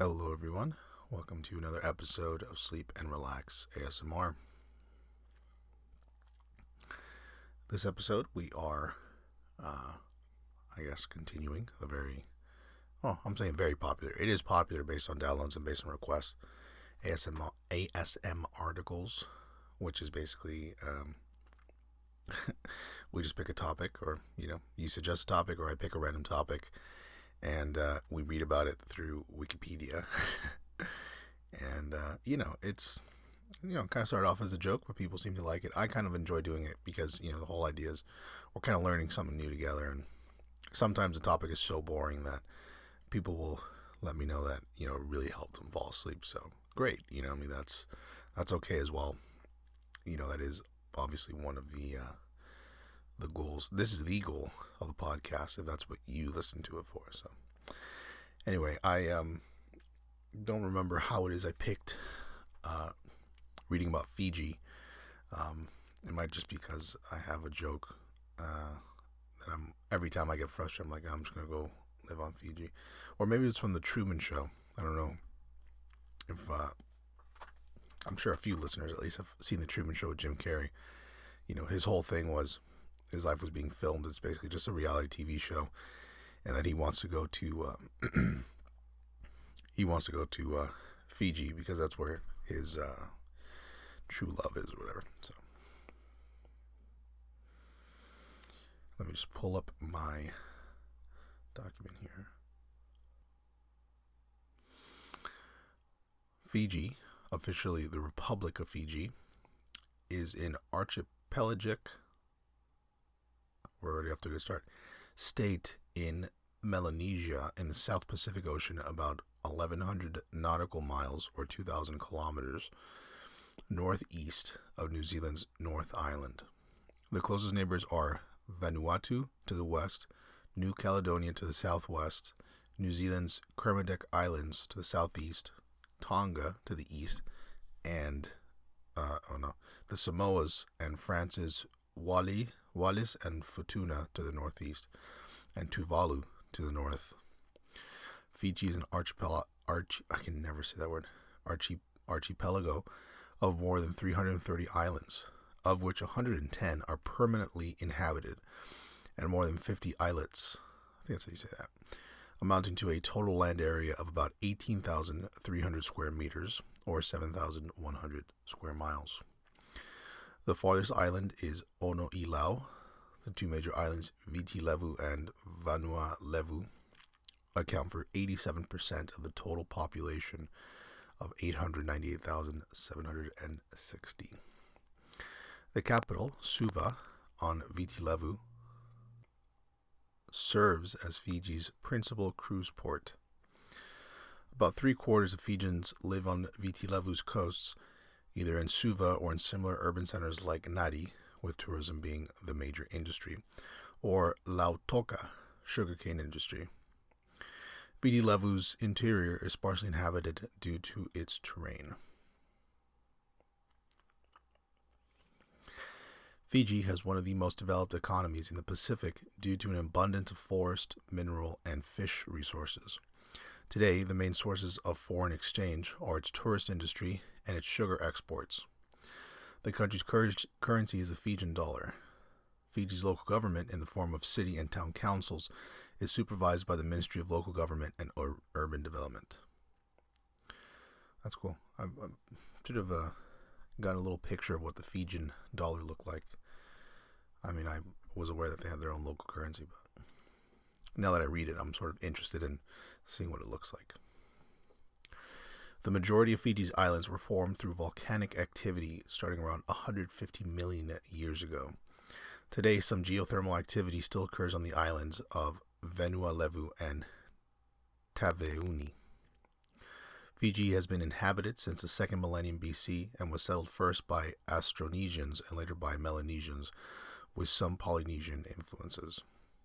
Hello, everyone. Welcome to another episode of Sleep and Relax ASMR. This episode, we are, continuing a I'm saying very popular. It is popular based on downloads and based on requests. ASM articles, which is basically, we just pick a topic, or, you suggest a topic, or I pick a random topic, and we read about it through Wikipedia. And, it's, kind of started off as a joke, but people seem to like it. I kind of enjoy doing it because, the whole idea is we're kind of learning something new together. And sometimes the topic is so boring that people will let me know that, it really helped them fall asleep. So great. That's okay as well. That is obviously one of the goals. This is the goal of the podcast, if that's what you listen to it for. So anyway, I don't remember how it is I picked reading about Fiji. It might just because I have a joke that every time I get frustrated, I'm like, I'm just gonna go live on Fiji, or maybe it's from the Truman Show. I don't know if I'm sure a few listeners at least have seen the Truman Show with Jim Carrey. His whole thing was his life was being filmed. It's basically just a reality TV show, and that he wants to go to Fiji because that's where his true love is, or whatever. So let me just pull up my document here. Fiji, officially the Republic of Fiji, is an archipelagic, we're already off to a good start, state in Melanesia in the South Pacific Ocean, about 1,100 nautical miles or 2,000 kilometers northeast of New Zealand's North Island. The closest neighbors are Vanuatu to the west, New Caledonia to the southwest, New Zealand's Kermadec Islands to the southeast, Tonga to the east, and the Samoas and France's Wallis and Futuna to the northeast, and Tuvalu to the north. Fiji is an archipelago of more than 330 islands, of which 110 are permanently inhabited, and more than 50 islets, I think that's how you say that, amounting to a total land area of about 18,300 square meters, or 7,100 square miles. The farthest island is Ono Ilau. The two major islands, Viti Levu and Vanua Levu, account for 87% of the total population of 898,760. The capital, Suva, on Viti Levu, serves as Fiji's principal cruise port. About 3/4 of Fijians live on Viti Levu's coasts, either in Suva or in similar urban centers like Nadi, with tourism being the major industry, or Lautoka, sugarcane industry. Viti Levu's interior is sparsely inhabited due to its terrain. Fiji has one of the most developed economies in the Pacific due to an abundance of forest, mineral, and fish resources. Today, the main sources of foreign exchange are its tourist industry and its sugar exports. The country's currency is the Fijian dollar. Fiji's local government, in the form of city and town councils, is supervised by the Ministry of Local Government and Urban Development. That's cool. I should have gotten a little picture of what the Fijian dollar looked like. I mean, I was aware that they had their own local currency, but now that I read it, I'm sort of interested in seeing what it looks like. The majority of Fiji's islands were formed through volcanic activity starting around 150 million years ago. Today, some geothermal activity still occurs on the islands of Vanua Levu and Taveuni. Fiji has been inhabited since the 2nd millennium BC and was settled first by Austronesians and later by Melanesians, with some Polynesian influences.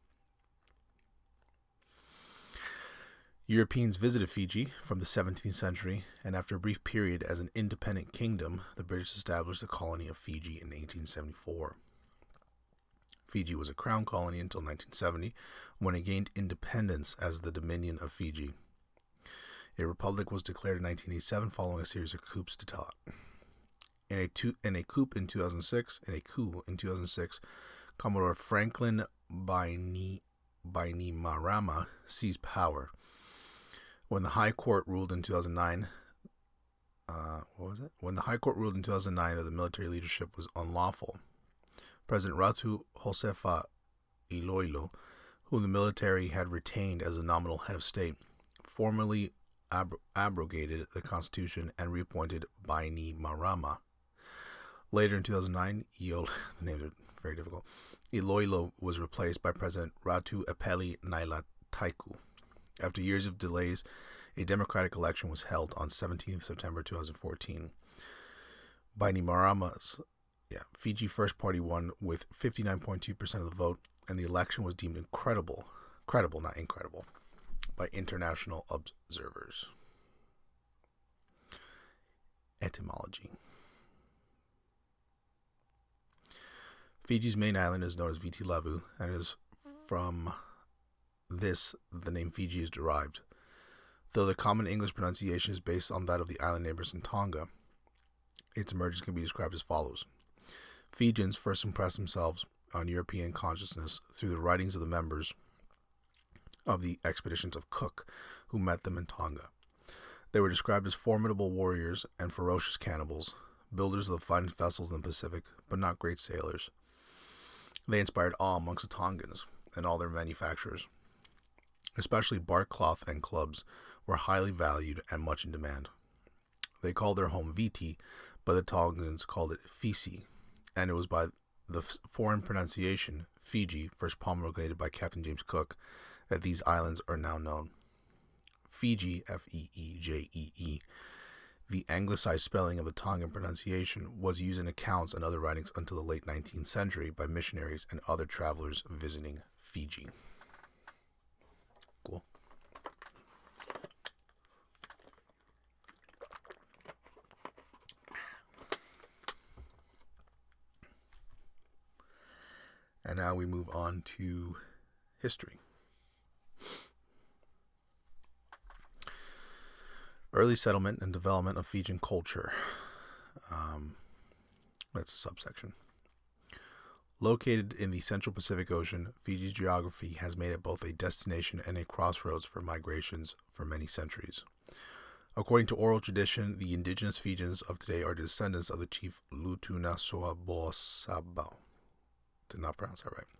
Europeans visited Fiji from the 17th century, and after a brief period as an independent kingdom, the British established the colony of Fiji in 1874. Fiji was a crown colony until 1970, when it gained independence as the Dominion of Fiji. A republic was declared in 1987 following a series of coups d'etat. In a coup in 2006, Commodore Franklin Bainimarama seized power. When the High Court ruled in 2009, When the High Court ruled in 2009 that the military leadership was unlawful, President Ratu Josefa Iloilo, whom the military had retained as a nominal head of state, formally abrogated the constitution and reappointed Bainimarama. Later in 2009, the names are very difficult, Iloilo was replaced by President Ratu Epeli Nailataiku. After years of delays, a democratic election was held on 17th September 2014. Bainimarama's Fiji First Party won with 59.2% of the vote, and the election was deemed credible, not incredible, by international observers. Etymology. Fiji's main island is known as Viti Levu, and it is from this the name Fiji is derived. Though the common English pronunciation is based on that of the island neighbors in Tonga, its emergence can be described as follows. Fijians first impressed themselves on European consciousness through the writings of the members of the expeditions of Cook, who met them in Tonga. They were described as formidable warriors and ferocious cannibals, builders of the finest vessels in the Pacific, but not great sailors. They inspired awe amongst the Tongans and all their manufacturers. Especially bark cloth and clubs were highly valued and much in demand. They called their home Viti, but the Tongans called it Fisi, and it was by the foreign pronunciation, Fiji, first promulgated by Captain James Cook, that these islands are now known. Fiji, F-E-E-J-E-E, the anglicized spelling of the Tongan pronunciation, was used in accounts and other writings until the late 19th century by missionaries and other travelers visiting Fiji. Cool. And now we move on to history. Early settlement and development of Fijian culture. That's a subsection. Located in the Central Pacific Ocean, Fiji's geography has made it both a destination and a crossroads for migrations for many centuries. According to oral tradition, the indigenous Fijians of today are descendants of the chief Lutunasoabosabao. Did not pronounce that right.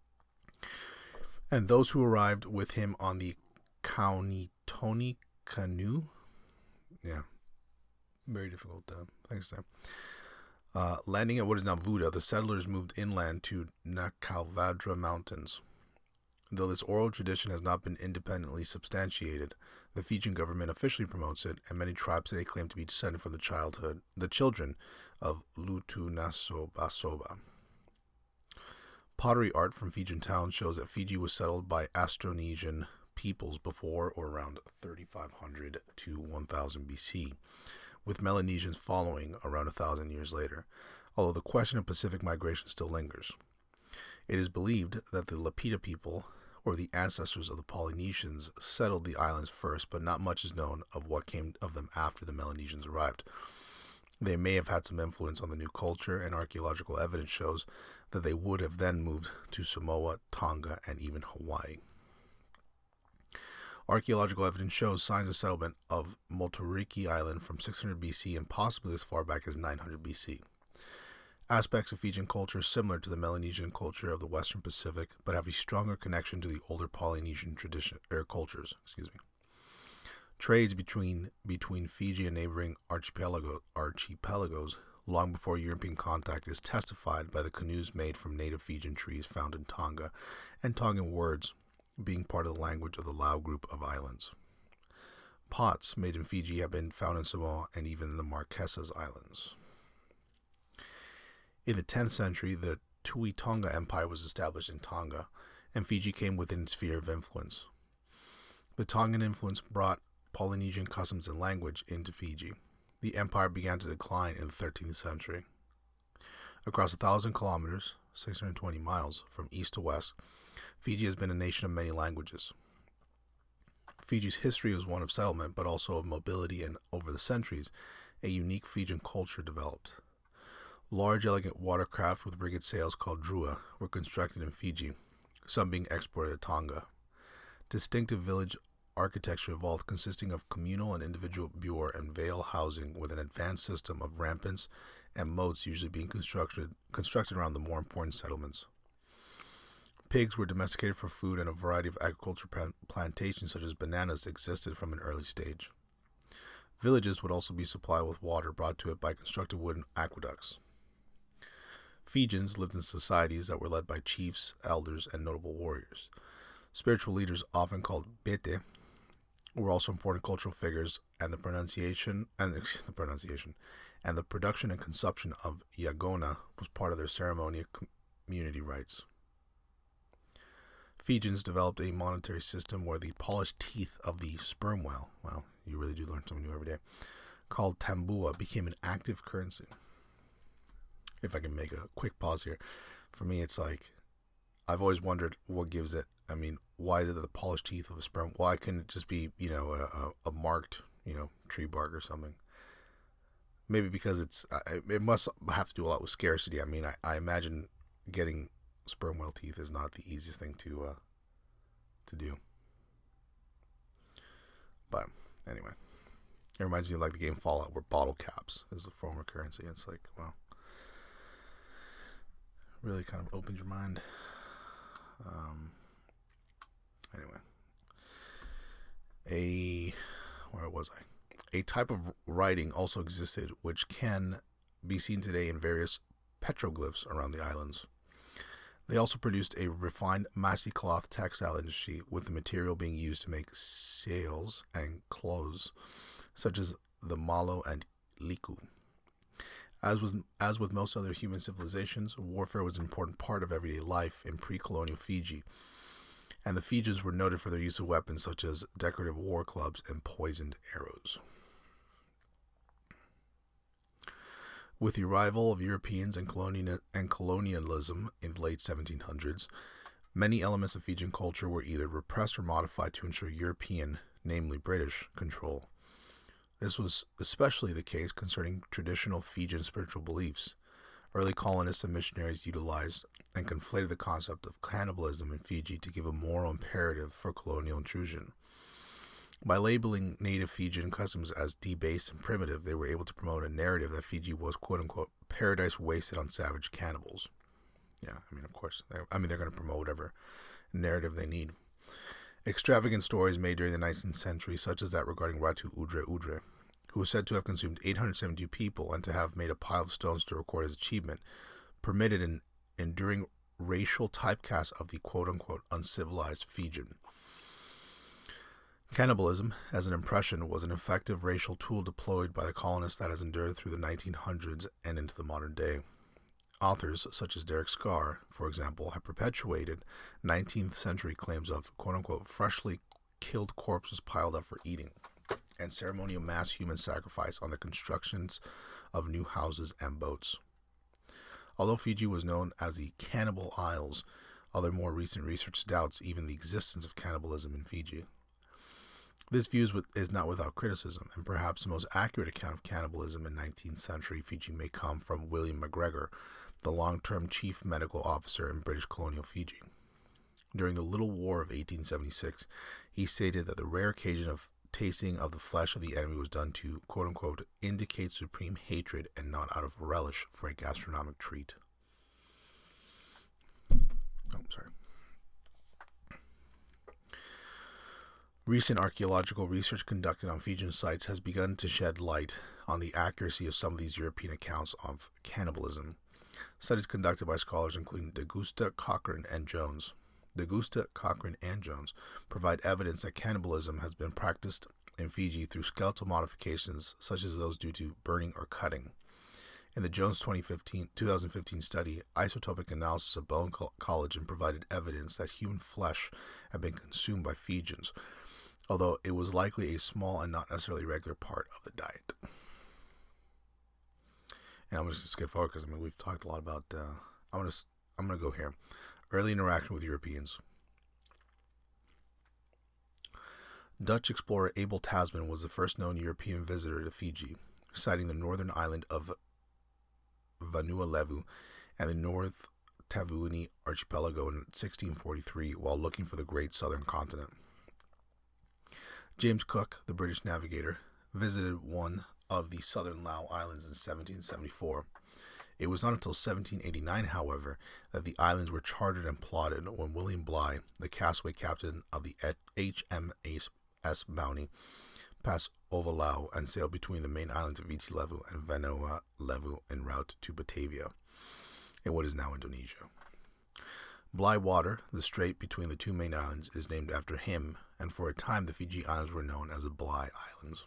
And those who arrived with him on the Kaunitoni canoe. Yeah, very difficult things there. Landing at what is now Vuda, the settlers moved inland to Nakalvadra Mountains. Though this oral tradition has not been independently substantiated, the Fijian government officially promotes it, and many tribes today claim to be descended from the children of Lutunasobasoba. Pottery art from Fijian towns shows that Fiji was settled by Austronesian peoples before or around 3500 to 1000 BC, with Melanesians following around 1,000 years later, although the question of Pacific migration still lingers. It is believed that the Lapita people, or the ancestors of the Polynesians, settled the islands first, but not much is known of what came of them after the Melanesians arrived. They may have had some influence on the new culture, and archaeological evidence shows that they would have then moved to Samoa, Tonga, and even Hawaii. Archaeological evidence shows signs of settlement of Moturuki Island from 600 BC and possibly as far back as 900 BC. Aspects of Fijian culture are similar to the Melanesian culture of the Western Pacific, but have a stronger connection to the older Polynesian cultures. Trades between Fiji and neighboring archipelagos long before European contact is testified by the canoes made from native Fijian trees found in Tonga, and Tongan words being part of the language of the Lao group of islands. Pots made in Fiji have been found in Samoa and even the Marquesas Islands. In the 10th century, the Tui Tonga Empire was established in Tonga, and Fiji came within its sphere of influence. The Tongan influence brought Polynesian customs and language into Fiji. The empire began to decline in the 13th century. Across 1,000 kilometers, 620 miles, from east to west, Fiji has been a nation of many languages. Fiji's history was one of settlement, but also of mobility, and over the centuries, a unique Fijian culture developed. Large, elegant watercraft with rigged sails called drua were constructed in Fiji, some being exported to Tonga. Distinctive village architecture evolved, consisting of communal and individual buer and vale housing with an advanced system of rampants and moats usually being constructed around the more important settlements. Pigs were domesticated for food, and a variety of agricultural plantations such as bananas existed from an early stage. Villages would also be supplied with water brought to it by constructed wooden aqueducts. Fijians lived in societies that were led by chiefs, elders, and notable warriors. Spiritual leaders, often called bete, were also important cultural figures, and the production and consumption of yagona was part of their ceremonial community rites. Fijians developed a monetary system where the polished teeth of the sperm whale, wow, you really do learn something new every day, called tambua, became an active currency. If I can make a quick pause here, for me it's like, I've always wondered what gives it, why is it the polished teeth of a sperm? Why couldn't it just be, a marked, tree bark or something? Maybe because it must have to do a lot with scarcity. I imagine getting sperm whale teeth is not the easiest thing to do. But anyway, it reminds me of like the game Fallout, where bottle caps is a form of currency. It's like, wow, really kind of opens your mind. Anyway, where was I? A type of writing also existed, which can be seen today in various petroglyphs around the islands. They also produced a refined masi cloth textile industry, with the material being used to make sails and clothes, such as the malo and liku. As with most other human civilizations, warfare was an important part of everyday life in pre-colonial Fiji, and the Fijians were noted for their use of weapons such as decorative war clubs and poisoned arrows. With the arrival of Europeans and colonialism in the late 1700s, many elements of Fijian culture were either repressed or modified to ensure European, namely British, control. This was especially the case concerning traditional Fijian spiritual beliefs. Early colonists and missionaries utilized and conflated the concept of cannibalism in Fiji to give a moral imperative for colonial intrusion. By labeling native Fijian customs as debased and primitive, they were able to promote a narrative that Fiji was, quote-unquote, paradise wasted on savage cannibals. Yeah, of course. They're going to promote whatever narrative they need. Extravagant stories made during the 19th century, such as that regarding Ratu Udre Udre, who was said to have consumed 872 people and to have made a pile of stones to record his achievement, permitted an enduring racial typecast of the quote-unquote uncivilized Fijian. Cannibalism, as an impression, was an effective racial tool deployed by the colonists that has endured through the 1900s and into the modern day. Authors such as Derek Scar, for example, have perpetuated 19th century claims of quote-unquote freshly killed corpses piled up for eating, and ceremonial mass human sacrifice on the constructions of new houses and boats. Although Fiji was known as the Cannibal Isles, other more recent research doubts even the existence of cannibalism in Fiji. This view is not without criticism, and perhaps the most accurate account of cannibalism in 19th century Fiji may come from William McGregor, the long-term chief medical officer in British colonial Fiji. During the Little War of 1876, he stated that the rare occasion of tasting of the flesh of the enemy was done to, quote-unquote, indicate supreme hatred and not out of relish for a gastronomic treat. Recent archaeological research conducted on Fijian sites has begun to shed light on the accuracy of some of these European accounts of cannibalism. Studies conducted by scholars including Degusta, Cochrane, and Jones. Degusta, Cochrane, and Jones provide evidence that cannibalism has been practiced in Fiji through skeletal modifications such as those due to burning or cutting. In the Jones 2015 study, isotopic analysis of bone collagen provided evidence that human flesh had been consumed by Fijians, although it was likely a small and not necessarily regular part of the diet. And I'm just going to skip forward because we've talked a lot about. I'm going to go here. Early interaction with Europeans. Dutch explorer Abel Tasman was the first known European visitor to Fiji, sighting the northern island of Vanuatu and the North Taveuni archipelago in 1643 while looking for the great southern continent. James Cook, the British navigator, visited one of the southern Lau Islands in 1774. It was not until 1789, however, that the islands were charted and plotted when William Bligh, the castaway captain of the HMS Bounty, passed over Lau and sailed between the main islands of Viti Levu and Vanuatu en route to Batavia, in what is now Indonesia. Bligh Water, the strait between the two main islands, is named after him, and for a time the Fiji Islands were known as the Bligh Islands.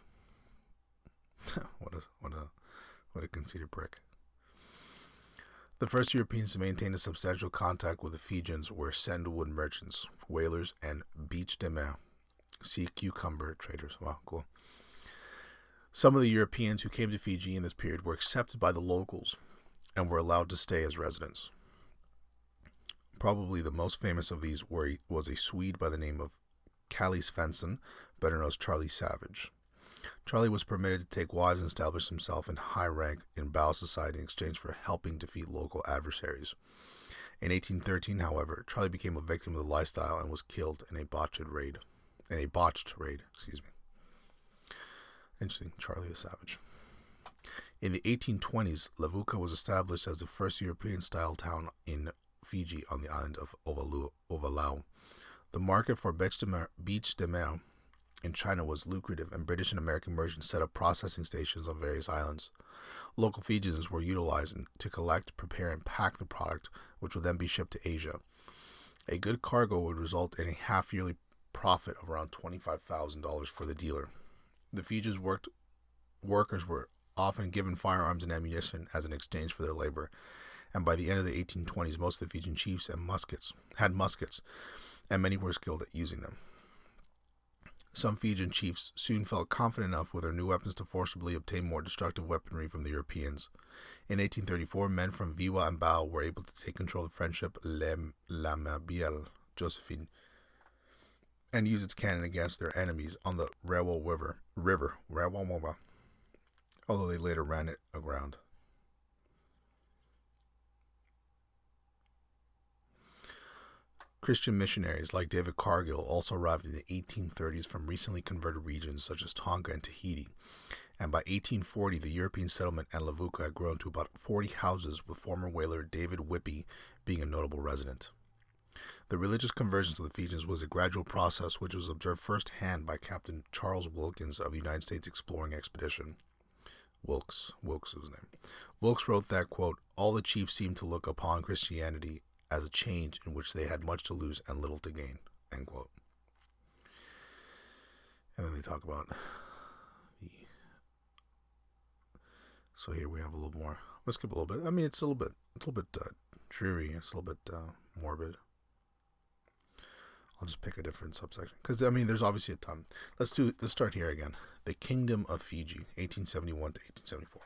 What a conceited prick. The first Europeans to maintain a substantial contact with the Fijians were sandalwood merchants, whalers, and beach de mer, sea cucumber traders. Wow, cool. Some of the Europeans who came to Fiji in this period were accepted by the locals and were allowed to stay as residents. Probably the most famous of these was a Swede by the name of Kalle Svensson, better known as Charlie Savage. Charlie was permitted to take wives and establish himself in high rank in Bao society in exchange for helping defeat local adversaries. In 1813, however, Charlie became a victim of the lifestyle and was killed in a botched raid. Interesting, Charlie the Savage. In the 1820s, Levuka was established as the first European-style town in Fiji on the island of Ovalau. The market for beach de mer in China was lucrative, and British and American merchants set up processing stations on various islands. Local Fijians were utilized to collect, prepare, and pack the product, which would then be shipped to Asia. A good cargo would result in a half-yearly profit of around $25,000 for the dealer. The Fijians workers were often given firearms and ammunition as an exchange for their labor, and by the end of the 1820s, most of the Fijian chiefs had muskets, and many were skilled at using them. Some Fijian chiefs soon felt confident enough with their new weapons to forcibly obtain more destructive weaponry from the Europeans. In 1834, men from Viwa and Bao were able to take control of Friendship La Mabelle Josephine and use its cannon against their enemies on the Rewa River, although they later ran it aground. Christian missionaries like David Cargill also arrived in the 1830s from recently converted regions such as Tonga and Tahiti, and by 1840 the European settlement at Levuka had grown to about 40 houses, with former whaler David Whippy being a notable resident. The religious conversion of the Fijians was a gradual process which was observed firsthand by Captain Charles Wilkins of the United States Exploring Expedition. Wilkes was his name. Wilkes wrote that, quote, "All the chiefs seemed to look upon Christianity as a change in which they had much to lose and little to gain," end quote. And then they talk about so here we have a little more. Let's skip a little bit. I mean, it's a little bit dreary. It's a little bit morbid. I'll just pick a different subsection because I mean, there's obviously a ton. Let's start here again. The Kingdom of Fiji, 1871 to 1874.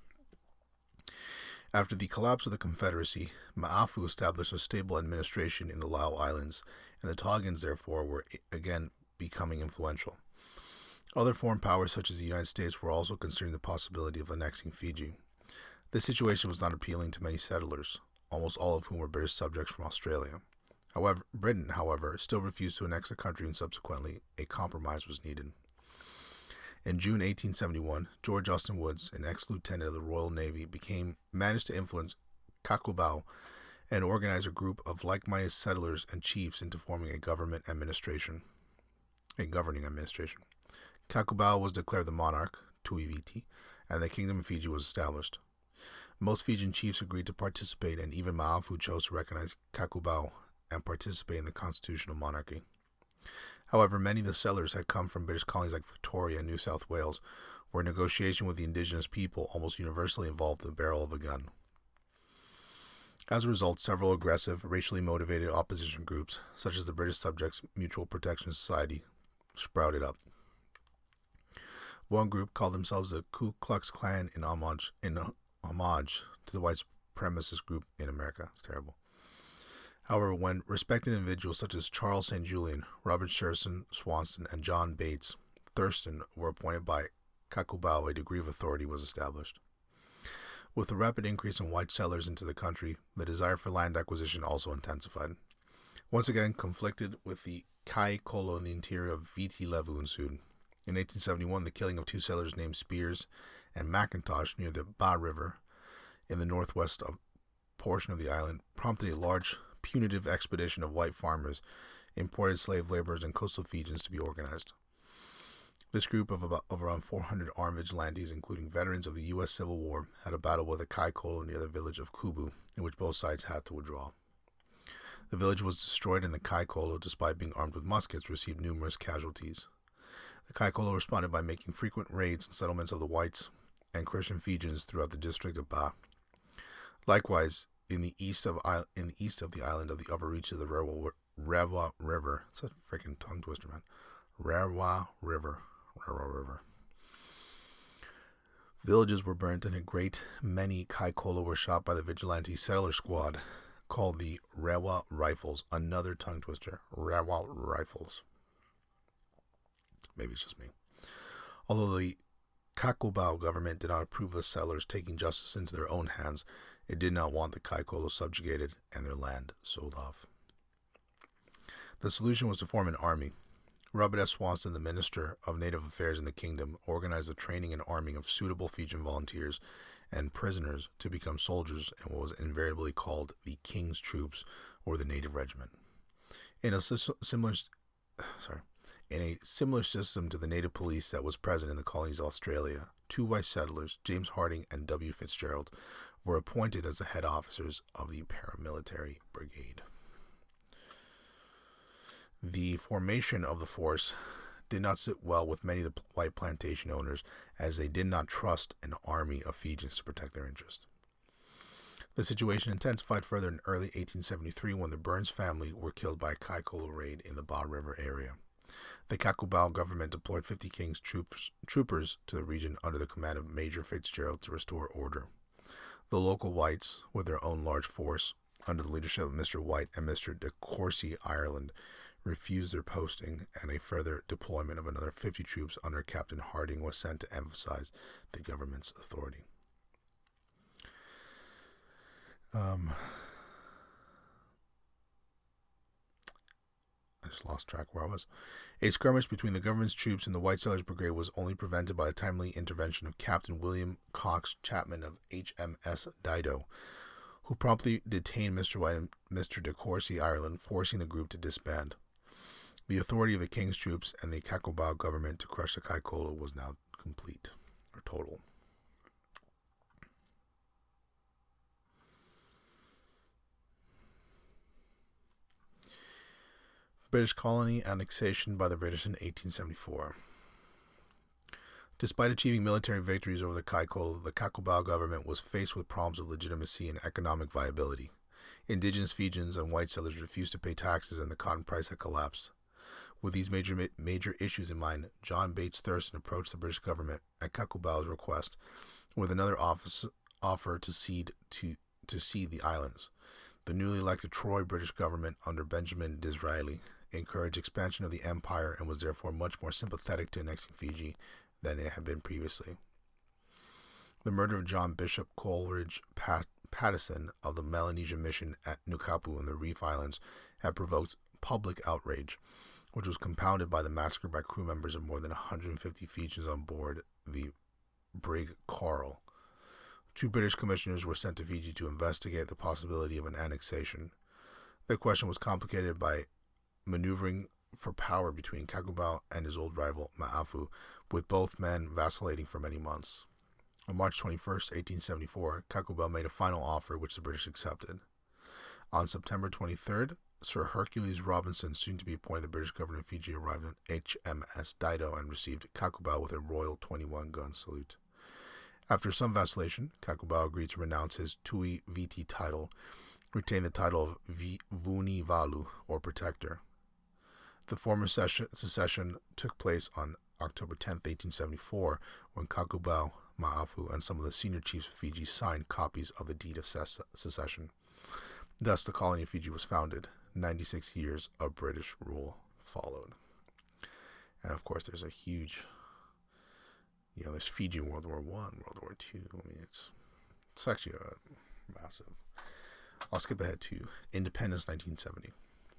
After the collapse of the Confederacy, Ma'afu established a stable administration in the Lau Islands, and the Tongans, therefore, were again becoming influential. Other foreign powers, such as the United States, were also considering the possibility of annexing Fiji. This situation was not appealing to many settlers, almost all of whom were British subjects from Australia. Britain, still refused to annex the country, and subsequently, a compromise was needed. In June 1871, George Austin Woods, an ex-lieutenant of the Royal Navy, managed to influence Kakubau and organize a group of like-minded settlers and chiefs into forming a governing administration. Kakubau was declared the monarch, Tuiviti, and the Kingdom of Fiji was established. Most Fijian chiefs agreed to participate, and even Ma'afu chose to recognize Kakubau and participate in the constitutional monarchy. However, many of the settlers had come from British colonies like Victoria and New South Wales, where negotiation with the indigenous people almost universally involved the barrel of a gun. As a result, several aggressive, racially motivated opposition groups, such as the British Subjects Mutual Protection Society, sprouted up. One group called themselves the Ku Klux Klan in homage to the white supremacist group in America. It's terrible. However, when respected individuals such as Charles St. Julian, Robert Swanson, and John Bates Thurston were appointed by Kakubao, a degree of authority was established. With the rapid increase in white settlers into the country, the desire for land acquisition also intensified. Once again, conflicted with the Kai Kolo in the interior of Viti Levu ensued. In 1871, the killing of two settlers named Spears and McIntosh near the Ba River in the northwest portion of the island prompted a large punitive expedition of white farmers, imported slave laborers, and coastal Fijians to be organized. This group of around 400 armed vigilantes, including veterans of the U.S. Civil War, had a battle with the Kai Kolo near the village of Kubu, in which both sides had to withdraw. The village was destroyed, and the Kai Kolo, despite being armed with muskets, received numerous casualties. The Kai Kolo responded by making frequent raids on settlements of the whites and Christian Fijians throughout the district of Ba. Likewise, in the east of the island of the upper reaches of the Rewa River, it's a freaking tongue twister, man. Rewa River. Villages were burnt, and a great many Kai Kolo were shot by the vigilante settler squad called the Rewa Rifles. Another tongue twister. Rewa Rifles. Maybe it's just me. Although the Kakubao government did not approve of settlers taking justice into their own hands, it did not want the Kai Kolo subjugated and their land sold off. The solution was to form an army. Robert S. Swanson, the Minister of Native Affairs in the kingdom, organized the training and arming of suitable Fijian volunteers and prisoners to become soldiers in what was invariably called the King's Troops or the Native Regiment. In a similar system to the native police that was present in the colonies of Australia, two white settlers, James Harding and W. Fitzgerald, were appointed as the head officers of the paramilitary brigade. The formation of the force did not sit well with many of the white plantation owners, as they did not trust an army of Fijians to protect their interests. The situation intensified further in early 1873 when the Burns family were killed by a Kai Kolo raid in the Ba River area. The Kakubao government deployed 50 King's troopers to the region under the command of Major Fitzgerald to restore order. The local whites, with their own large force, under the leadership of Mr. White and Mr. de Courcy, Ireland, refused their posting, and a further deployment of another 50 troops under Captain Harding was sent to emphasize the government's authority. I just lost track where I was. A skirmish between the government's troops and the White Settlers Brigade was only prevented by the timely intervention of Captain William Cox Chapman of HMS Dido, who promptly detained Mr. White and Mr. de Courcy, Ireland, forcing the group to disband. The authority of the King's troops and the Kakubao government to crush the Kai Kolo was now complete, or total. British colony annexation by the British in 1874. Despite achieving military victories over the Kai Kolo, the Kakubao government was faced with problems of legitimacy and economic viability. Indigenous Fijians and white settlers refused to pay taxes, and the cotton price had collapsed. With these major issues in mind, John Bates Thurston approached the British government at Kakubao's request with another offer to cede the islands. The newly elected Troy British government under Benjamin Disraeli encouraged expansion of the empire and was therefore much more sympathetic to annexing Fiji than it had been previously. The murder of John Bishop Coleridge Pattison of the Melanesian mission at Nukapu in the Reef Islands had provoked public outrage, which was compounded by the massacre by crew members of more than 150 Fijians on board the brig Coral. 2 British commissioners were sent to Fiji to investigate the possibility of an annexation. The question was complicated by maneuvering for power between Kakubao and his old rival Ma'afu, with both men vacillating for many months. On March 21, 1874, Kakubao made a final offer which the British accepted. On September 23rd, Sir Hercules Robinson, soon to be appointed the British governor of Fiji, arrived on HMS Dido and received Kakubao with a royal 21-gun salute. After some vacillation, Kakubao agreed to renounce his Tui Viti title, retain the title of Vuni Valu, or Protector. The former secession took place on October 10, 1874, when Kakubao, Ma'afu, and some of the senior chiefs of Fiji signed copies of the deed of secession. Thus, the colony of Fiji was founded. 96 years of British rule followed. And of course, there's a huge, there's Fiji in World War One, World War Two. I mean, it's actually a massive. I'll skip ahead to independence, 1970.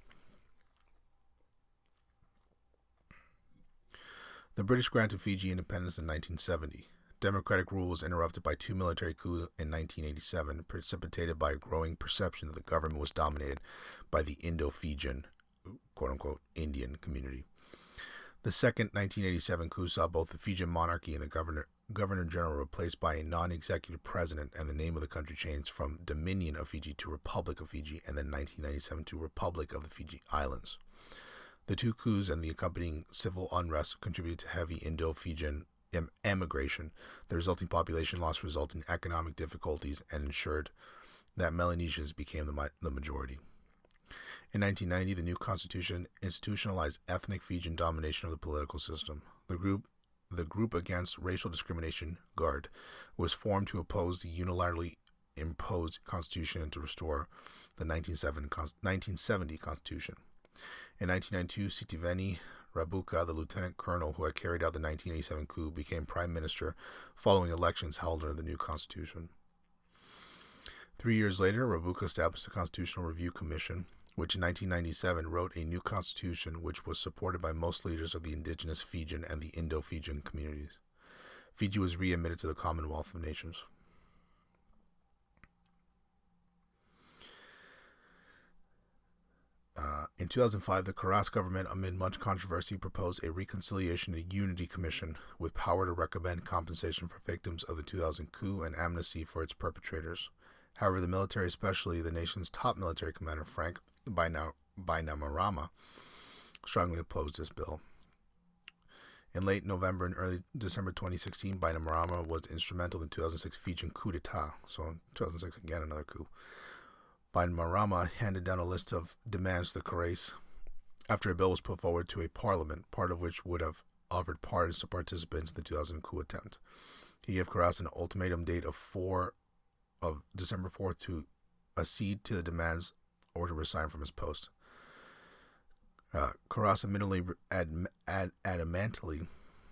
The British granted Fiji independence in 1970. Democratic rule was interrupted by two military coups in 1987, precipitated by a growing perception that the government was dominated by the Indo-Fijian, quote-unquote, Indian community. The second 1987 coup saw both the Fijian monarchy and the Governor-General replaced by a non-executive president, and the name of the country changed from Dominion of Fiji to Republic of Fiji, and then 1997 to Republic of the Fiji Islands. The two coups and the accompanying civil unrest contributed to heavy Indo-Fijian emigration. The resulting population loss resulted in economic difficulties and ensured that Melanesians became the majority. In 1990, the new constitution institutionalized ethnic Fijian domination of the political system. The Group Against Racial Discrimination, GUARD, was formed to oppose the unilaterally imposed constitution and to restore the 1970 constitution. In 1992, Sitiveni Rabuka, the lieutenant colonel who had carried out the 1987 coup, became prime minister following elections held under the new constitution. 3 years later, Rabuka established the Constitutional Review Commission, which in 1997 wrote a new constitution which was supported by most leaders of the indigenous Fijian and the Indo-Fijian communities. Fiji was readmitted to the Commonwealth of Nations. In 2005, the Karas government, amid much controversy, proposed a Reconciliation and Unity Commission with power to recommend compensation for victims of the 2000 coup and amnesty for its perpetrators. However, the military, especially the nation's top military commander, Frank Bainimarama, strongly opposed this bill. In late November and early December 2016, Bainimarama was instrumental in the 2006 Fijian coup d'etat. So in 2006, again, another coup. Bainimarama handed down a list of demands to the Karas after a bill was put forward to a parliament, part of which would have offered pardons to participants in the 2000 coup attempt. He gave Karas an ultimatum date of December 4th to accede to the demands or to resign from his post. Karas adamantly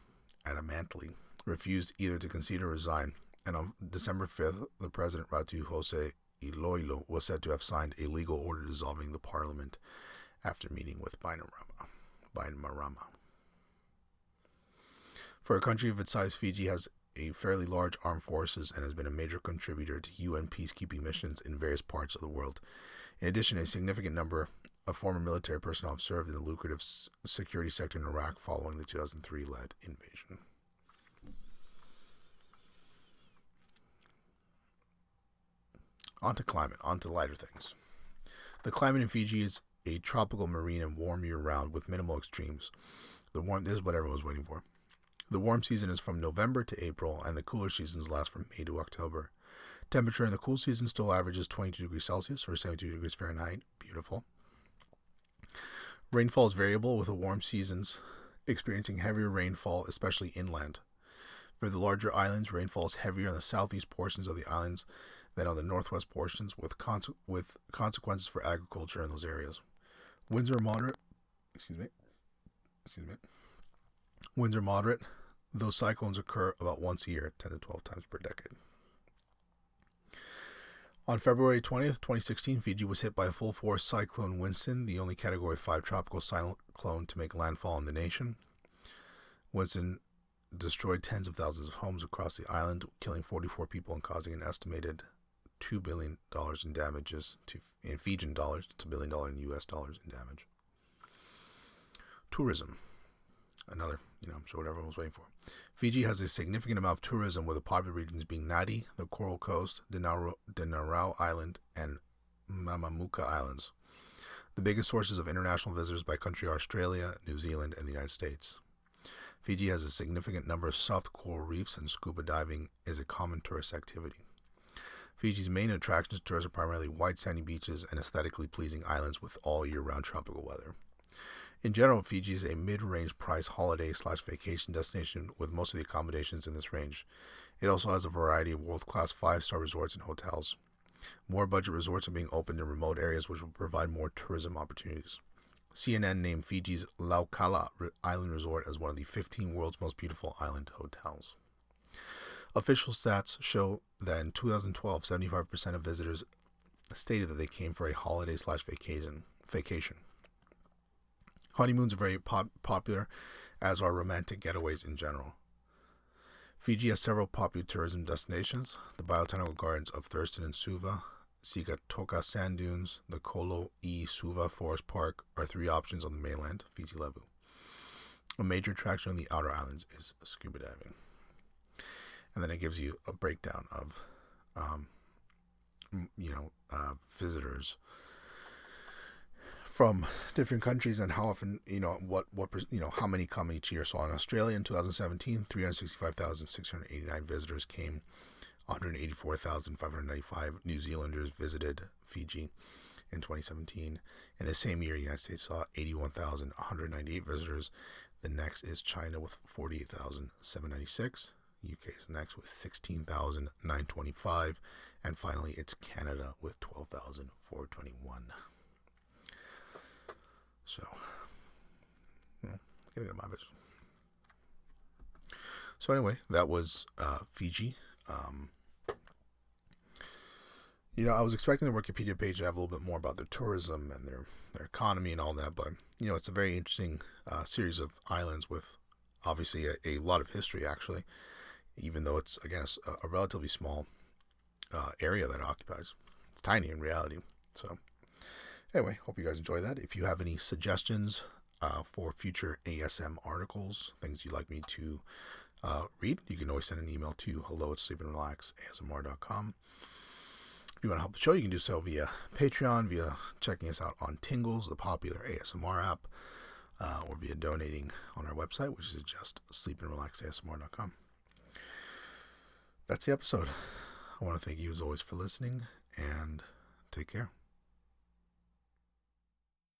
refused either to concede or resign, and on December 5th, the president, Ratu Jose Iloilo, was said to have signed a legal order dissolving the parliament after meeting with Bainimarama. For a country of its size, Fiji has a fairly large armed forces and has been a major contributor to UN peacekeeping missions in various parts of the world. In addition, a significant number of former military personnel have served in the lucrative security sector in Iraq following the 2003-led invasion. On to climate, on to lighter things. The climate in Fiji is a tropical marine and warm year-round with minimal extremes. This is what everyone was waiting for. The warm season is from November to April, and the cooler seasons last from May to October. Temperature in the cool season still averages 22 degrees Celsius or 72 degrees Fahrenheit. Beautiful. Rainfall is variable, with the warm seasons experiencing heavier rainfall, especially inland. For the larger islands, rainfall is heavier on the southeast portions of the islands than on the northwest portions, with consequences for agriculture in those areas. Winds are moderate. Winds are moderate, though cyclones occur about once a year, 10 to 12 times per decade. On February 20th, 2016, Fiji was hit by a full-force Cyclone Winston, the only Category 5 tropical cyclone to make landfall in the nation. Winston destroyed tens of thousands of homes across the island, killing 44 people and causing an estimated $2 billion in damages in Fijian dollars. It's $1 billion in US dollars in damage. Tourism. Another, I'm sure what everyone was waiting for. Fiji has a significant amount of tourism, with the popular regions being Nadi, the Coral Coast, Denarau Island, and Mamamuka Islands. The biggest sources of international visitors by country are Australia, New Zealand, and the United States. Fiji has a significant number of soft coral reefs, and scuba diving is a common tourist activity. Fiji's main attractions to tourists are primarily white sandy beaches and aesthetically pleasing islands with all year-round tropical weather. In general, Fiji is a mid-range price holiday/vacation destination with most of the accommodations in this range. It also has a variety of world-class 5-star resorts and hotels. More budget resorts are being opened in remote areas, which will provide more tourism opportunities. CNN named Fiji's Laukala Island Resort as one of the 15 world's most beautiful island hotels. Official stats show that in 2012, 75% of visitors stated that they came for a holiday/vacation. Honeymoons are very popular, as are romantic getaways in general. Fiji has several popular tourism destinations. The botanical gardens of Thurston and Suva, Sigatoka Sand Dunes, the Kolo I Suva Forest Park are three options on the mainland, Fiji Levu. A major attraction on the outer islands is scuba diving. And then it gives you a breakdown of, visitors from different countries and how often, how many come each year. So in Australia in 2017, 365,689 visitors came. 184,595 New Zealanders visited Fiji in 2017. In the same year, the United States saw 81,198 visitors. The next is China with 48,796. UK is next with 16,925. And finally, it's Canada with 12,421. So, getting to my visit. So anyway, that was Fiji. I was expecting the Wikipedia page to have a little bit more about their tourism and their economy and all that, but, it's a very interesting series of islands with obviously a lot of history, actually, even though it's, again, a relatively small area that it occupies. It's tiny in reality. So anyway, hope you guys enjoy that. If you have any suggestions for future ASM articles, things you'd like me to read, you can always send an email to hello@sleepandrelaxasmr.com. If you want to help the show, you can do so via Patreon, via checking us out on Tingles, the popular ASMR app, or via donating on our website, which is just sleepandrelaxasmr.com. That's the episode. I want to thank you as always for listening, and take care.